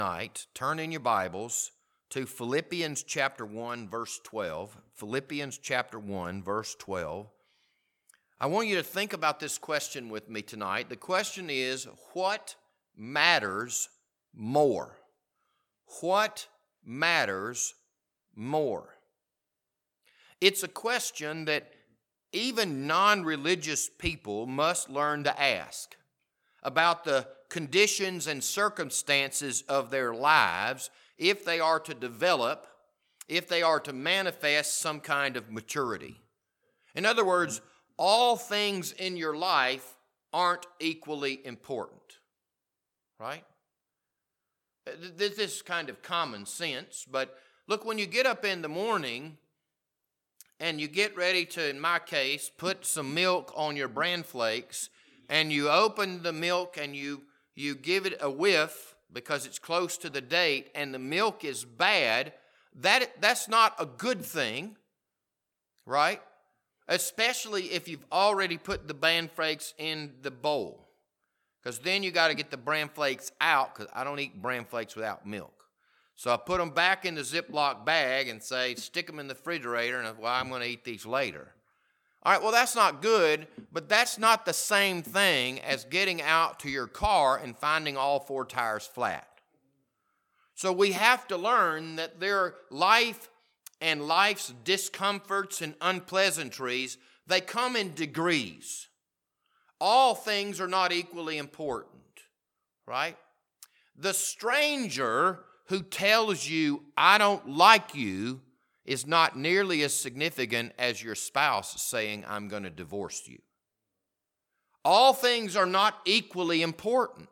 Tonight, turn in your Bibles to Philippians chapter 1, verse 12. Philippians chapter 1, verse 12. I want you to think about this question with me tonight. The question is, what matters more? What matters more? It's a question that even non-religious people must learn to ask about the conditions and circumstances of their lives if they are to develop, if they are to manifest some kind of maturity. In other words, all things in your life aren't equally important, right? This is kind of common sense, but look, when you get up in the morning and you get ready to, in my case, put some milk on your bran flakes, and you open the milk and you give it a whiff because it's close to the date and the milk is bad, that's not a good thing, right? Especially if you've already put the bran flakes in the bowl, because then you got to get the bran flakes out, because I don't eat bran flakes without milk. So I put them back in the Ziploc bag and say, stick them in the refrigerator, and I'm going to eat these later. All right, well, that's not good, but that's not the same thing as getting out to your car and finding all four tires flat. So we have to learn that their life and life's discomforts and unpleasantries, they come in degrees. All things are not equally important, right? The stranger who tells you, I don't like you, is not nearly as significant as your spouse saying, I'm going to divorce you. All things are not equally important.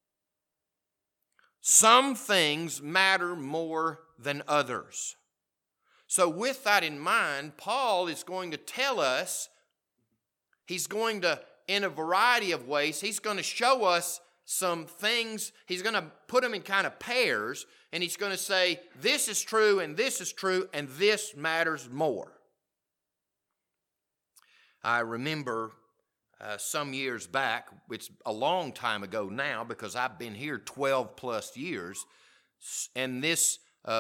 Some things matter more than others. So with that in mind, Paul is going to tell us, he's going to, in a variety of ways, he's going to show us some things. He's going to put them in kind of pairs, and he's going to say, this is true, and this matters more. I remember some years back, it's a long time ago now because I've been here 12 plus years, and this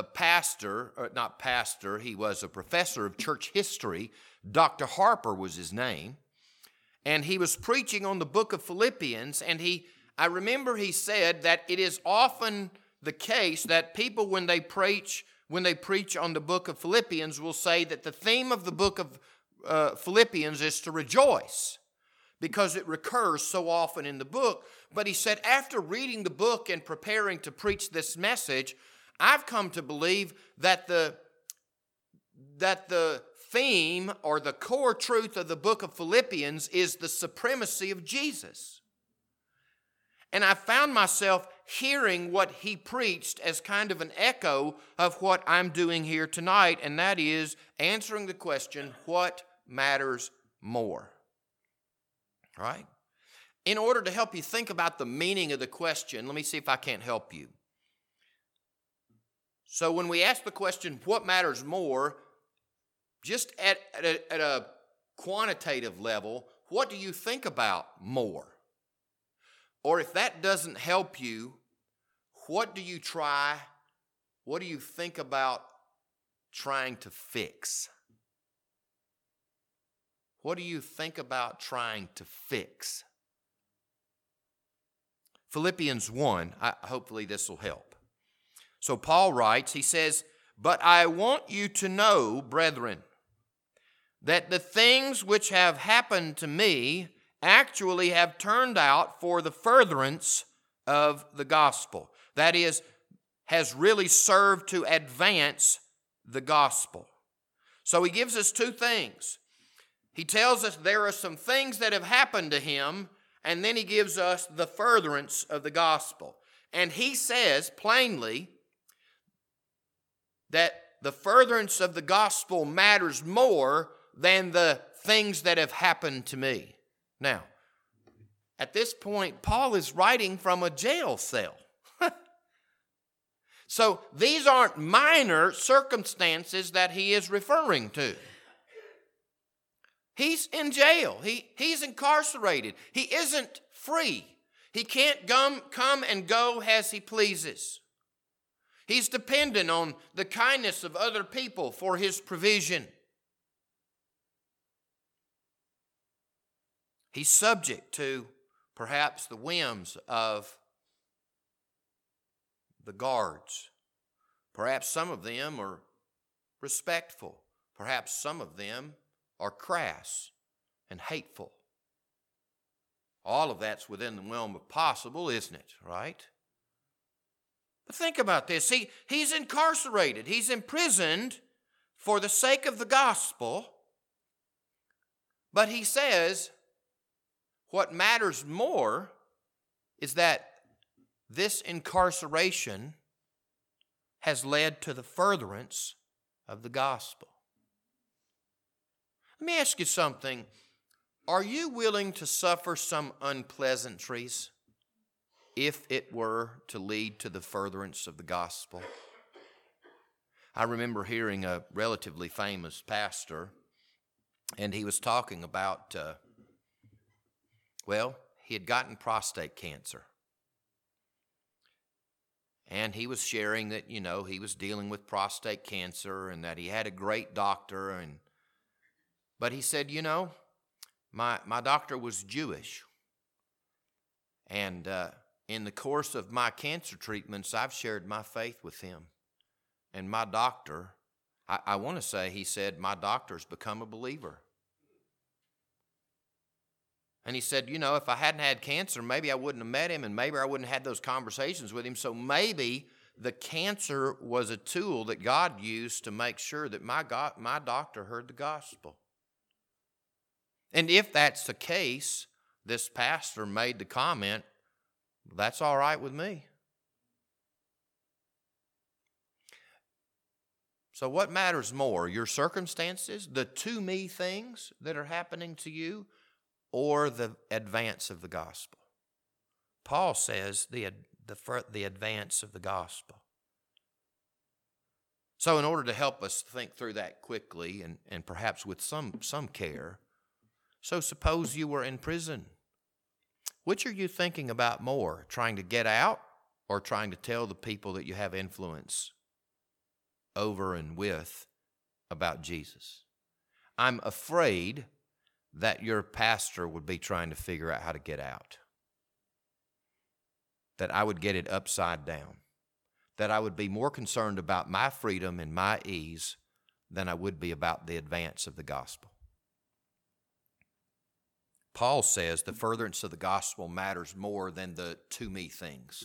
he was a professor of church history. Dr. Harper was his name, and he was preaching on the book of Philippians, and I remember he said that it is often the case that people, when they preach on the book of Philippians, will say that the theme of the book of Philippians is to rejoice, because it recurs so often in the book. But he said, after reading the book and preparing to preach this message, I've come to believe that the theme or the core truth of the book of Philippians is the supremacy of Jesus. And I found myself hearing what he preached as kind of an echo of what I'm doing here tonight, and that is answering the question, what matters more? All right? In order to help you think about the meaning of the question, let me see if I can't help you. So when we ask the question, what matters more, just at a quantitative level, what do you think about more? Or if that doesn't help you, what do you think about trying to fix? What do you think about trying to fix? Philippians 1, hopefully this will help. So Paul writes, he says, but I want you to know, brethren, that the things which have happened to me actually have turned out for the furtherance of the gospel. That is, has really served to advance the gospel. So he gives us two things. He tells us there are some things that have happened to him, and then he gives us the furtherance of the gospel. And he says plainly that the furtherance of the gospel matters more than the things that have happened to me. Now, at this point, Paul is writing from a jail cell. So these aren't minor circumstances that he is referring to. He's in jail. He's incarcerated. He isn't free. He can't come and go as he pleases. He's dependent on the kindness of other people for his provision. He's subject to perhaps the whims of the guards. Perhaps some of them are respectful. Perhaps some of them are crass and hateful. All of that's within the realm of possible, isn't it? Right? But think about this. He's incarcerated. He's imprisoned for the sake of the gospel. But he says what matters more is that this incarceration has led to the furtherance of the gospel. Let me ask you something. Are you willing to suffer some unpleasantries if it were to lead to the furtherance of the gospel? I remember hearing a relatively famous pastor, and he was talking about, he had gotten prostate cancer. And he was sharing that, he was dealing with prostate cancer and that he had a great doctor. But he said, my doctor was Jewish. And in the course of my cancer treatments, I've shared my faith with him. And my doctor, I want to say, he said, my doctor's become a believer. And he said, if I hadn't had cancer, maybe I wouldn't have met him and maybe I wouldn't have had those conversations with him. So maybe the cancer was a tool that God used to make sure that my doctor heard the gospel. And if that's the case, this pastor made the comment, that's all right with me. So what matters more, your circumstances, the to-me things that are happening to you, or the advance of the gospel? Paul says the advance of the gospel. So in order to help us think through that quickly and perhaps with some care, so suppose you were in prison. Which are you thinking about more, trying to get out or trying to tell the people that you have influence over and with about Jesus? I'm afraid that your pastor would be trying to figure out how to get out. That I would get it upside down. That I would be more concerned about my freedom and my ease than I would be about the advance of the gospel. Paul says the furtherance of the gospel matters more than the to-me things.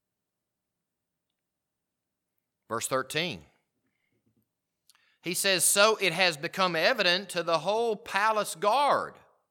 Verse 13. He says, so it has become evident to the whole palace guard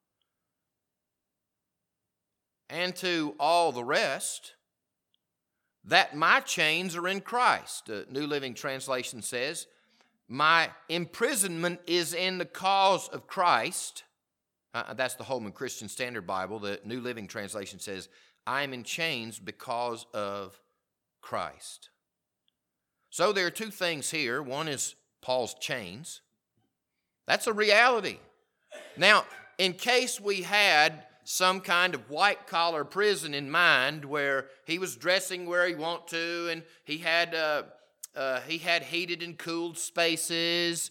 and to all the rest that my chains are in Christ. The New Living Translation says, my imprisonment is in the cause of Christ. That's the Holman Christian Standard Bible. The New Living Translation says, I am in chains because of Christ. So there are two things here. One is Paul's chains. That's a reality. Now, in case we had some kind of white-collar prison in mind where he was dressing where he wanted to and he had heated and cooled spaces,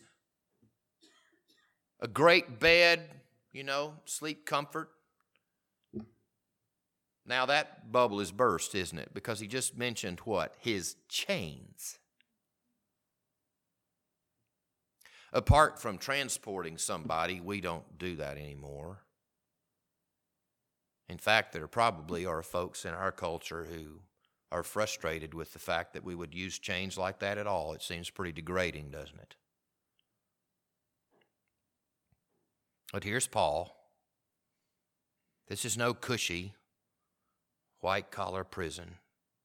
a great bed, sleep comfort. Now that bubble is burst, isn't it? Because he just mentioned what? His chains. Apart from transporting somebody, we don't do that anymore. In fact, there probably are folks in our culture who are frustrated with the fact that we would use chains like that at all. It seems pretty degrading, doesn't it? But here's Paul. This is no cushy, white-collar prison.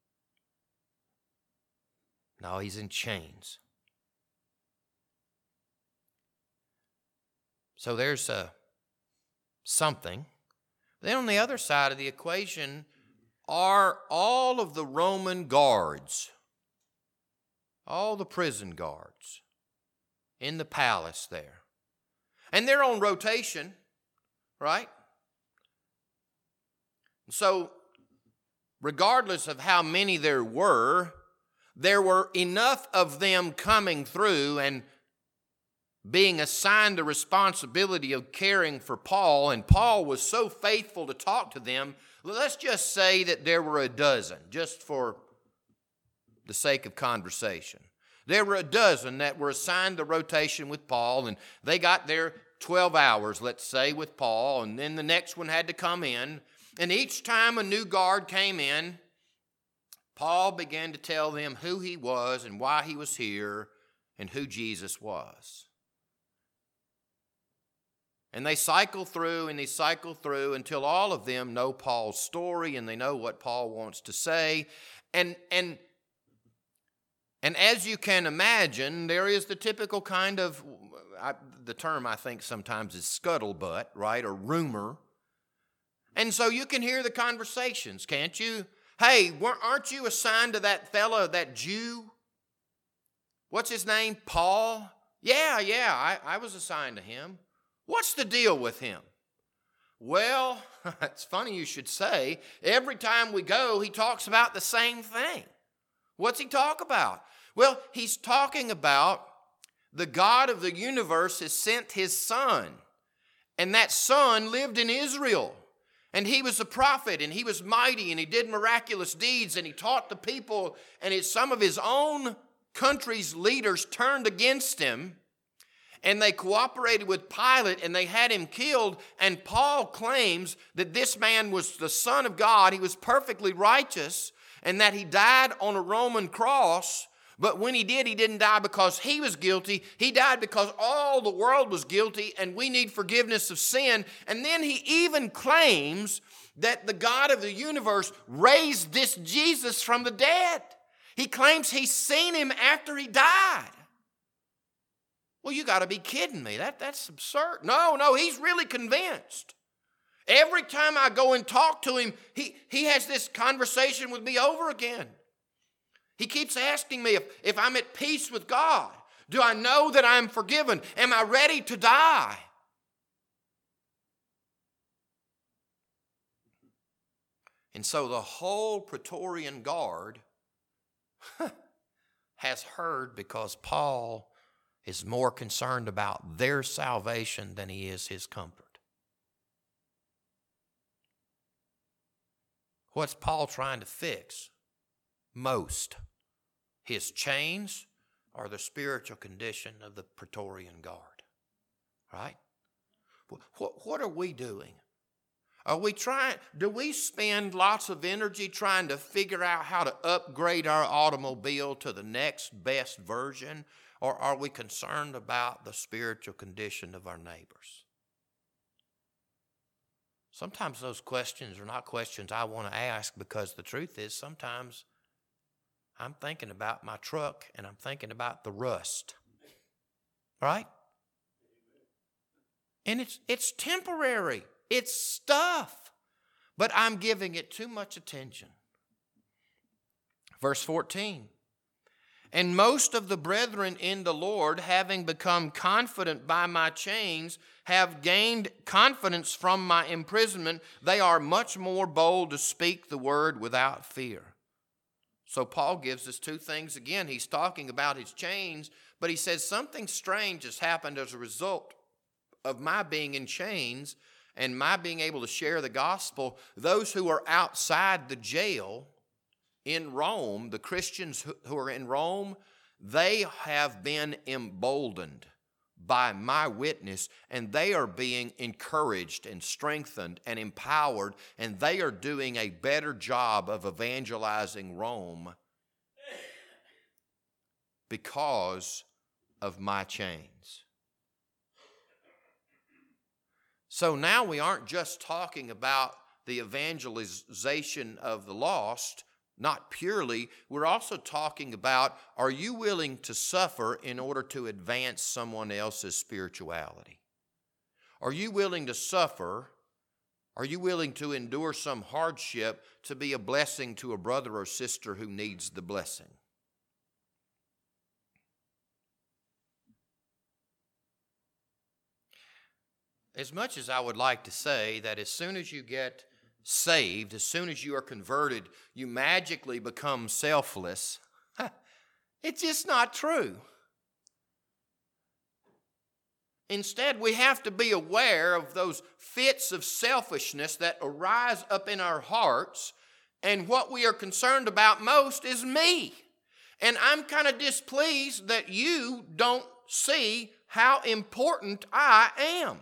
No, he's in chains. So there's something. Then on the other side of the equation are all of the Roman guards, all the prison guards in the palace there. And they're on rotation, right? So regardless of how many there were, there were enough of them coming through and being assigned the responsibility of caring for Paul, and Paul was so faithful to talk to them. Let's just say that there were a dozen, just for the sake of conversation. There were a dozen that were assigned the rotation with Paul, and they got their 12 hours, let's say, with Paul, and then the next one had to come in. And each time a new guard came in, Paul began to tell them who he was and why he was here and who Jesus was. And they cycle through until all of them know Paul's story and they know what Paul wants to say. And as you can imagine, there is the typical kind of, the term I think sometimes is scuttlebutt, right, or rumor. And so you can hear the conversations, can't you? Hey, aren't you assigned to that fellow, that Jew? What's his name? Paul? Yeah, I was assigned to him. What's the deal with him? Well, it's funny you should say. Every time we go, he talks about the same thing. What's he talk about? Well, he's talking about the God of the universe has sent his son. And that son lived in Israel. And he was a prophet, and he was mighty, and he did miraculous deeds, and he taught the people, and some of his own country's leaders turned against him, and they cooperated with Pilate, and they had him killed, and Paul claims that this man was the Son of God, he was perfectly righteous, and that he died on a Roman cross. But when he did, he didn't die because he was guilty. He died because all the world was guilty and we need forgiveness of sin. And then he even claims that the God of the universe raised this Jesus from the dead. He claims he's seen him after he died. Well, you got to be kidding me. That's absurd. No, he's really convinced. Every time I go and talk to him, he has this conversation with me over again. He keeps asking me if I'm at peace with God. Do I know that I'm forgiven? Am I ready to die? And so the whole Praetorian Guard has heard because Paul is more concerned about their salvation than he is his comfort. What's Paul trying to fix most? His chains or the spiritual condition of the Praetorian Guard, right? What are we doing? Do we spend lots of energy trying to figure out how to upgrade our automobile to the next best version, or are we concerned about the spiritual condition of our neighbors? Sometimes those questions are not questions I want to ask, because the truth is sometimes I'm thinking about my truck and I'm thinking about the rust, right? And it's temporary. It's stuff, but I'm giving it too much attention. Verse 14, and most of the brethren in the Lord, having become confident by my chains, have gained confidence from my imprisonment. They are much more bold to speak the word without fear. So Paul gives us two things again. He's talking about his chains, but he says something strange has happened as a result of my being in chains and my being able to share the gospel. Those who are outside the jail in Rome, the Christians who are in Rome, they have been emboldened by my witness, and they are being encouraged and strengthened and empowered, and they are doing a better job of evangelizing Rome because of my chains. So now we aren't just talking about the evangelization of the lost, not purely. We're also talking about, are you willing to suffer in order to advance someone else's spirituality? Are you willing to suffer? Are you willing to endure some hardship to be a blessing to a brother or sister who needs the blessing? As much as I would like to say that as soon as you get saved, as soon as you are converted, you magically become selfless, It's just not true. Instead, we have to be aware of those fits of selfishness that arise up in our hearts, and what we are concerned about most is me. And I'm kind of displeased that you don't see how important I am.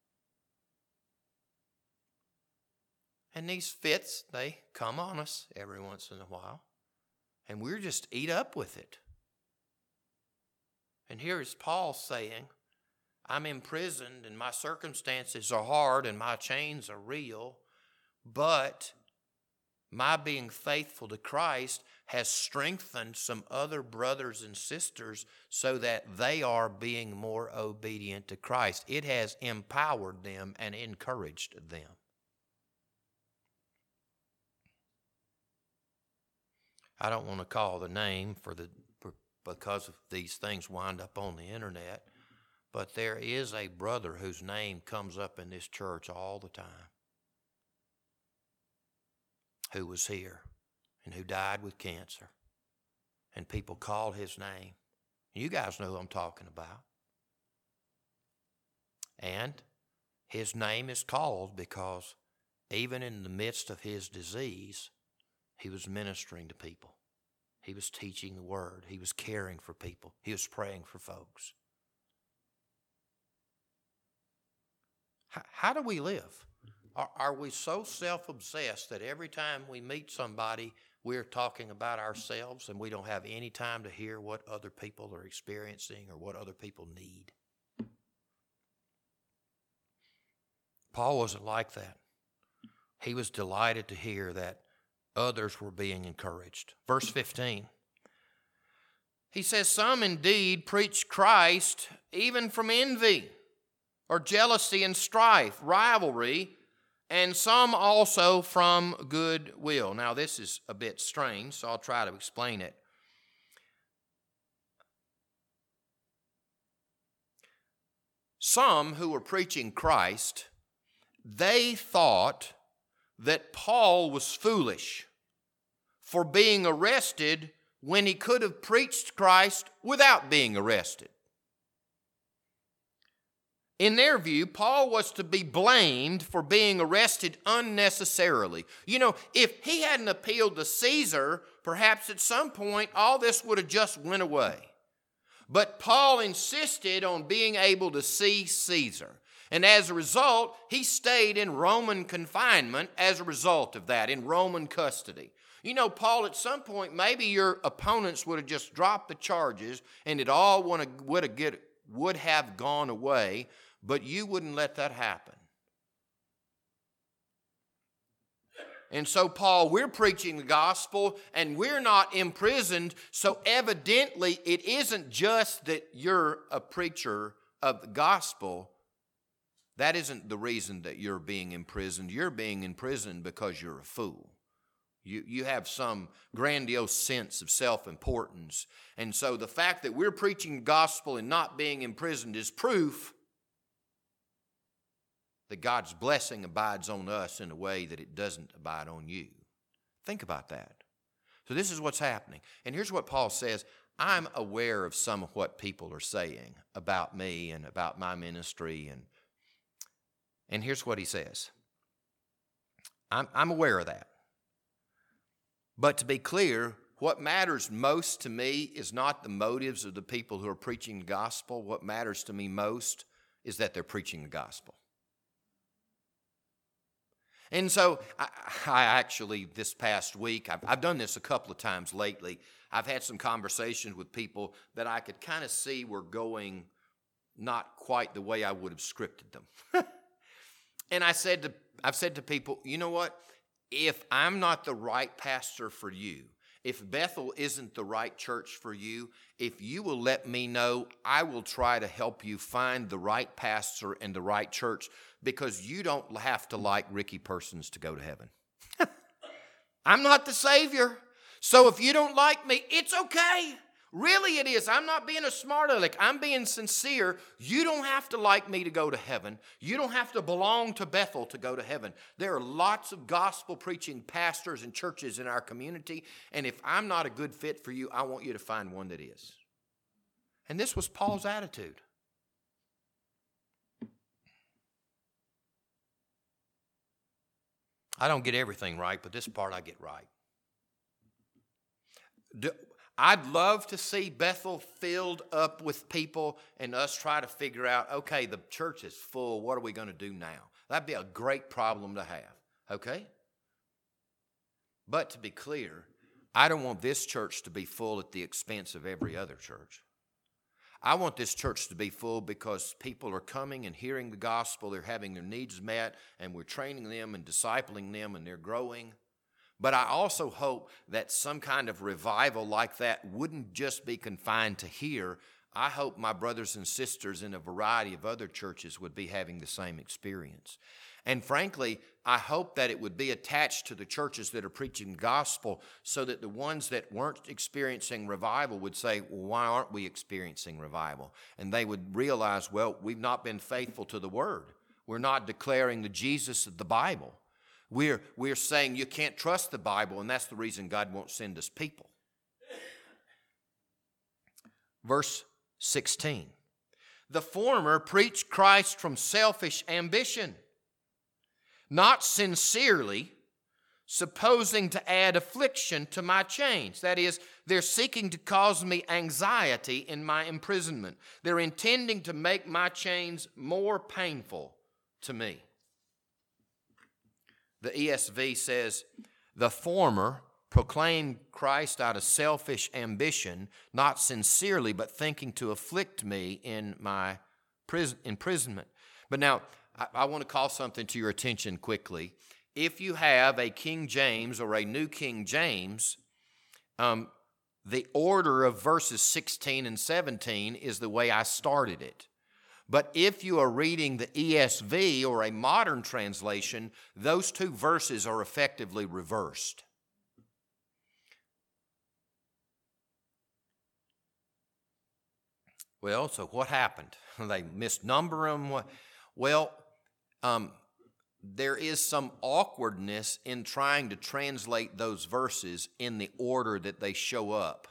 And these fits, they come on us every once in a while, and we're just eat up with it. And here is Paul saying, I'm imprisoned and my circumstances are hard and my chains are real, but my being faithful to Christ has strengthened some other brothers and sisters so that they are being more obedient to Christ. It has empowered them and encouraged them. I don't want to call the name because of these things wind up on the internet, but there is a brother whose name comes up in this church all the time, who was here and who died with cancer. And people call his name. You guys know who I'm talking about. And his name is called because even in the midst of his disease, he was ministering to people. He was teaching the word. He was caring for people. He was praying for folks. How do we live? Are we so self-obsessed that every time we meet somebody, we're talking about ourselves and we don't have any time to hear what other people are experiencing or what other people need? Paul wasn't like that. He was delighted to hear that others were being encouraged. Verse 15. He says, some indeed preach Christ even from envy or jealousy and strife, rivalry, and some also from good will. Now, this is a bit strange, so I'll try to explain it. Some who were preaching Christ, they thought that Paul was foolish for being arrested when he could have preached Christ without being arrested. In their view, Paul was to be blamed for being arrested unnecessarily. You know, if he hadn't appealed to Caesar, perhaps at some point all this would have just went away. But Paul insisted on being able to see Caesar. And as a result, he stayed in Roman confinement as a result of that, in Roman custody. You know, Paul, at some point, maybe your opponents would have just dropped the charges and it all would have gone away, but you wouldn't let that happen. And so, Paul, we're preaching the gospel and we're not imprisoned, so evidently it isn't just that you're a preacher of the gospel. That isn't the reason that you're being imprisoned. You're being imprisoned because you're a fool. You have some grandiose sense of self-importance. And so the fact that we're preaching the gospel and not being imprisoned is proof that God's blessing abides on us in a way that it doesn't abide on you. Think about that. So this is what's happening. And here's what Paul says. I'm aware of some of what people are saying about me and about my ministry. And here's what he says. I'm aware of that. But to be clear, what matters most to me is not the motives of the people who are preaching the gospel. What matters to me most is that they're preaching the gospel. And so I actually, this past week, I've done this a couple of times lately. I've had some conversations with people that I could kind of see were going not quite the way I would have scripted them. And I've said to people, you know what? If I'm not the right pastor for you, if Bethel isn't the right church for you, if you will let me know, I will try to help you find the right pastor and the right church, because you don't have to like Ricky Persons to go to heaven. I'm not the Savior. So if you don't like me, it's okay. Really it is. I'm not being a smart aleck. I'm being sincere. You don't have to like me to go to heaven. You don't have to belong to Bethel to go to heaven. There are lots of gospel preaching pastors and churches in our community, and if I'm not a good fit for you, I want you to find one that is. And this was Paul's attitude. I don't get everything right, but this part I get right. I'd love to see Bethel filled up with people and us try to figure out, okay, the church is full. What are we going to do now? That'd be a great problem to have, okay? But to be clear, I don't want this church to be full at the expense of every other church. I want this church to be full because people are coming and hearing the gospel, they're having their needs met, and we're training them and discipling them, and they're growing. But I also hope that some kind of revival like that wouldn't just be confined to here. I hope my brothers and sisters in a variety of other churches would be having the same experience. And frankly, I hope that it would be attached to the churches that are preaching the gospel so that the ones that weren't experiencing revival would say, well, why aren't we experiencing revival? And they would realize, well, we've not been faithful to the word. We're not declaring the Jesus of the Bible. We're saying you can't trust the Bible, and that's the reason God won't send us people. Verse 16. The former preach Christ from selfish ambition, not sincerely, supposing to add affliction to my chains. That is, they're seeking to cause me anxiety in my imprisonment. They're intending to make my chains more painful to me. The ESV says, the former proclaimed Christ out of selfish ambition, not sincerely, but thinking to afflict me in my imprisonment. But now, I want to call something to your attention quickly. If you have a King James or a New King James, the order of verses 16 and 17 is the way I started it. But if you are reading the ESV or a modern translation, those two verses are effectively reversed. Well, so what happened? They misnumber them? Well, there is some awkwardness in trying to translate those verses in the order that they show up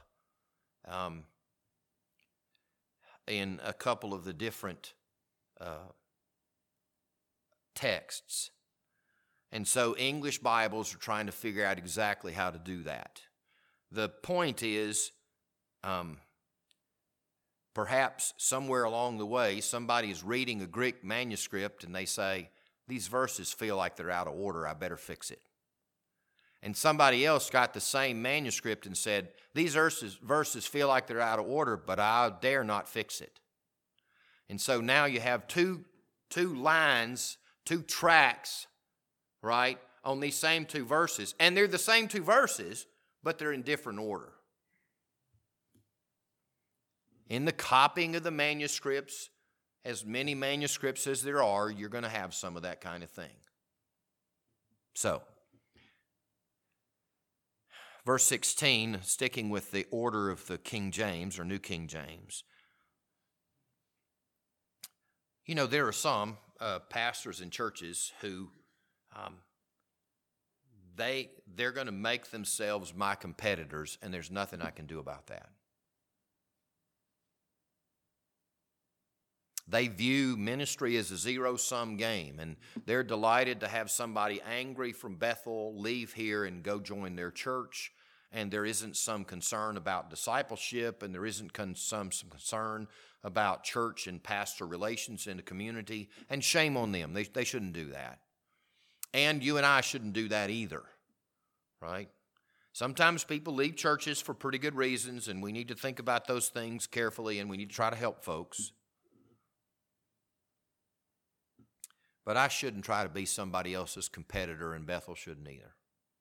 in a couple of the different texts. And so English Bibles are trying to figure out exactly how to do that. The point is, perhaps somewhere along the way, somebody is reading a Greek manuscript and they say, these verses feel like they're out of order, I better fix it. And somebody else got the same manuscript and said, these verses feel like they're out of order, but I dare not fix it. And so now you have two lines, two tracks, right, on these same two verses. And they're the same two verses, but they're in different order. In the copying of the manuscripts, as many manuscripts as there are, you're going to have some of that kind of thing. So, verse 16, sticking with the order of the King James or New King James. You know, there are some pastors and churches who they're going to make themselves my competitors, and there's nothing I can do about that. They view ministry as a zero-sum game, and they're delighted to have somebody angry from Bethel leave here and go join their church, and there isn't some concern about discipleship, and there isn't some concern about church and pastor relations in the community, and shame on them. They shouldn't do that. And you and I shouldn't do that either, right? Sometimes people leave churches for pretty good reasons, and we need to think about those things carefully, and we need to try to help folks. But I shouldn't try to be somebody else's competitor, and Bethel shouldn't either.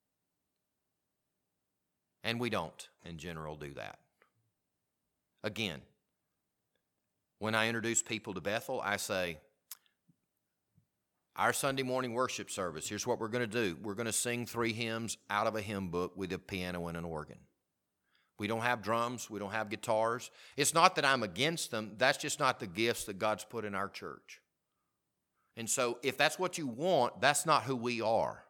And we don't, in general, do that. Again, when I introduce people to Bethel, I say, our Sunday morning worship service, here's what we're going to do. We're going to sing 3 hymns out of a hymn book with a piano and an organ. We don't have drums. We don't have guitars. It's not that I'm against them. That's just not the gifts that God's put in our church. And so if that's what you want, that's not who we are.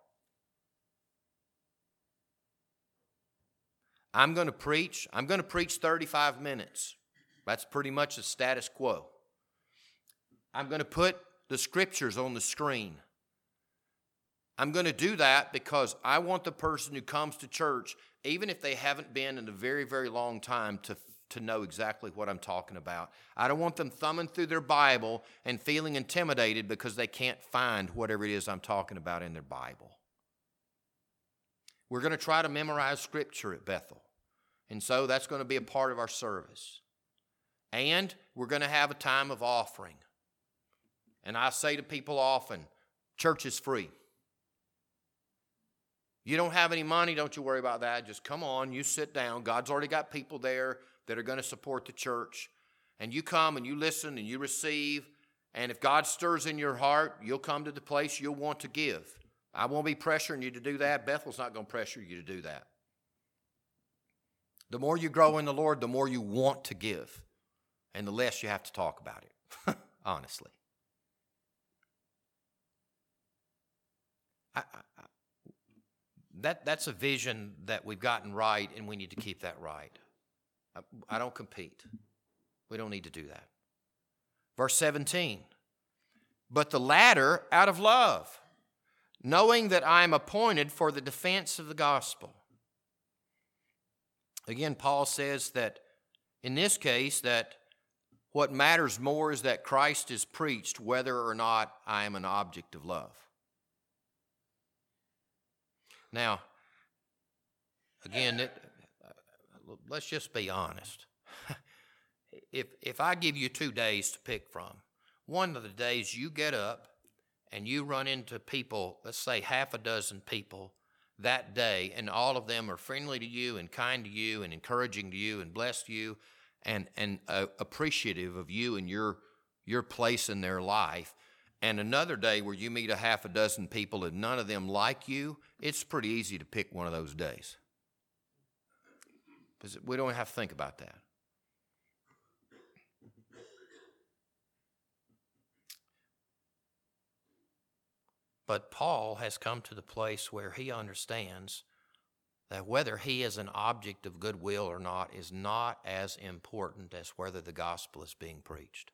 I'm going to preach 35 minutes. That's pretty much the status quo. I'm going to put the scriptures on the screen. I'm going to do that because I want the person who comes to church, even if they haven't been in a very, very long time, to know exactly what I'm talking about. I don't want them thumbing through their Bible and feeling intimidated because they can't find whatever it is I'm talking about in their Bible. We're going to try to memorize Scripture at Bethel. And so that's going to be a part of our service. And we're going to have a time of offering. And I say to people often, church is free. You don't have any money, don't you worry about that. Just come on, you sit down. God's already got people there that are going to support the church. And you come and you listen and you receive. And if God stirs in your heart, you'll come to the place you'll want to give. I won't be pressuring you to do that. Bethel's not going to pressure you to do that. The more you grow in the Lord, the more you want to give. And the less you have to talk about it, honestly. That's a vision that we've gotten right, and we need to keep that right. I don't compete. We don't need to do that. Verse 17, but the latter out of love, knowing that I am appointed for the defense of the gospel. Again, Paul says that in this case that what matters more is that Christ is preached, whether or not I am an object of love. Now, again, let's just be honest. If I give you 2 days to pick from, one of the days you get up and you run into people, let's say half a dozen people that day, and all of them are friendly to you and kind to you and encouraging to you and bless you and appreciative of you and your place in their life, and another day where you meet a half a dozen people and none of them like you, it's pretty easy to pick one of those days. Because we don't have to think about that. But Paul has come to the place where he understands that whether he is an object of goodwill or not is not as important as whether the gospel is being preached.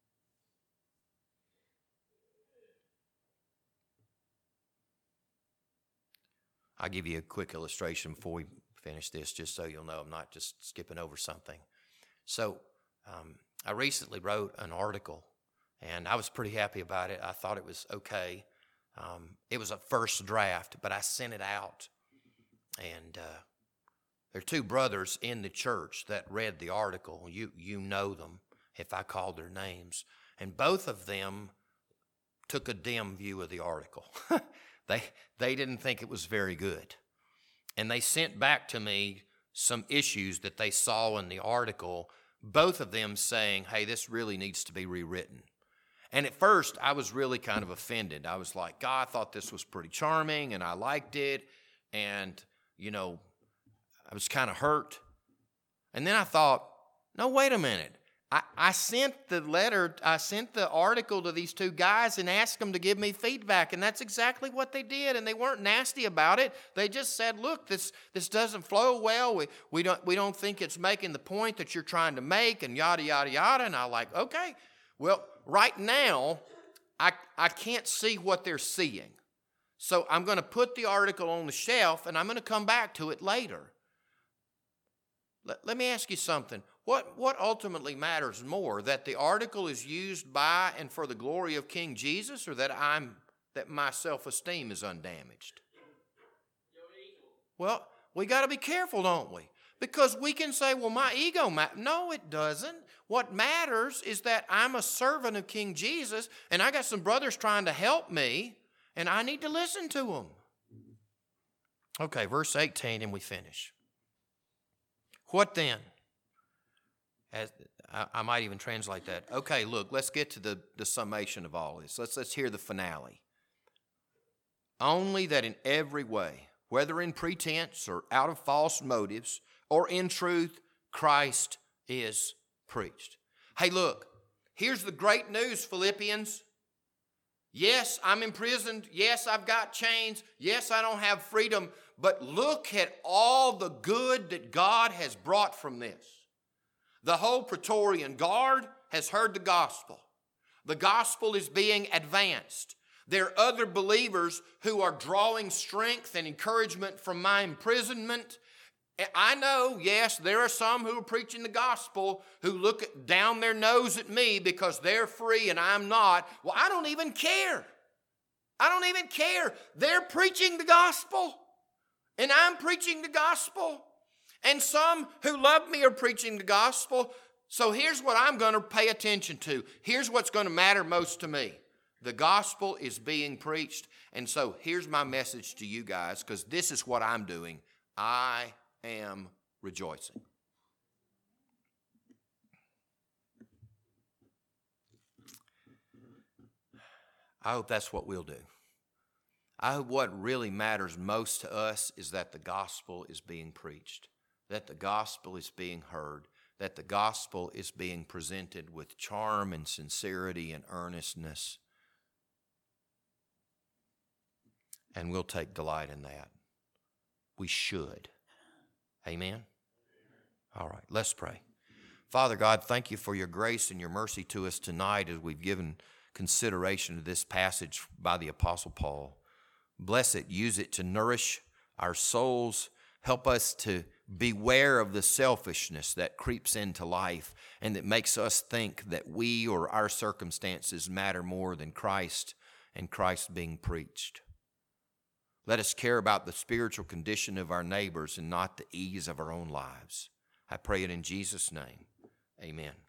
I'll give you a quick illustration before we finish this, just so you'll know I'm not just skipping over something. So I recently wrote an article, and I was pretty happy about it. I thought it was okay. It was a first draft, but I sent it out. And there are 2 brothers in the church that read the article. You know them if I called their names. And both of them took a dim view of the article. They didn't think it was very good. And they sent back to me some issues that they saw in the article, both of them saying, hey, this really needs to be rewritten. And at first, I was really kind of offended. I was like, God, I thought this was pretty charming, and I liked it. And, I was kind of hurt. And then I thought, no, wait a minute. I sent the article to these 2 guys and asked them to give me feedback, and that's exactly what they did, and they weren't nasty about it. They just said, look, this doesn't flow well. We don't think it's making the point that you're trying to make, and yada, yada, yada. And I'm like, okay, well, right now, I can't see what they're seeing. So I'm going to put the article on the shelf, and I'm going to come back to it later. Let me ask you something. What ultimately matters more, that the article is used by and for the glory of King Jesus, or that my self-esteem is undamaged? Well, we got to be careful, don't we? Because we can say, well, my ego matters. No, it doesn't. What matters is that I'm a servant of King Jesus, and I got some brothers trying to help me, and I need to listen to them. Okay, verse 18, and we finish. What then? I might even translate that. Okay, look, let's get to the summation of all this. Let's hear the finale. Only that in every way, whether in pretense or out of false motives or in truth, Christ is preached. Hey, look, here's the great news, Philippians. Yes, I'm imprisoned. Yes, I've got chains. Yes, I don't have freedom. But look at all the good that God has brought from this. The whole Praetorian Guard has heard the gospel. The gospel is being advanced. There are other believers who are drawing strength and encouragement from my imprisonment. I know, yes, there are some who are preaching the gospel who look down their nose at me because they're free and I'm not. Well, I don't even care. I don't even care. They're preaching the gospel and I'm preaching the gospel. And some who love me are preaching the gospel. So here's what I'm going to pay attention to. Here's what's going to matter most to me. The gospel is being preached. And so here's my message to you guys, because this is what I'm doing. I am rejoicing. I hope that's what we'll do. I hope what really matters most to us is that the gospel is being preached, that the gospel is being heard, that the gospel is being presented with charm and sincerity and earnestness. And we'll take delight in that. We should. Amen? All right, let's pray. Father God, thank you for your grace and your mercy to us tonight as we've given consideration to this passage by the Apostle Paul. Bless it, use it to nourish our souls. Help us to beware of the selfishness that creeps into life and that makes us think that we or our circumstances matter more than Christ and Christ being preached. Let us care about the spiritual condition of our neighbors and not the ease of our own lives. I pray it in Jesus' name. Amen.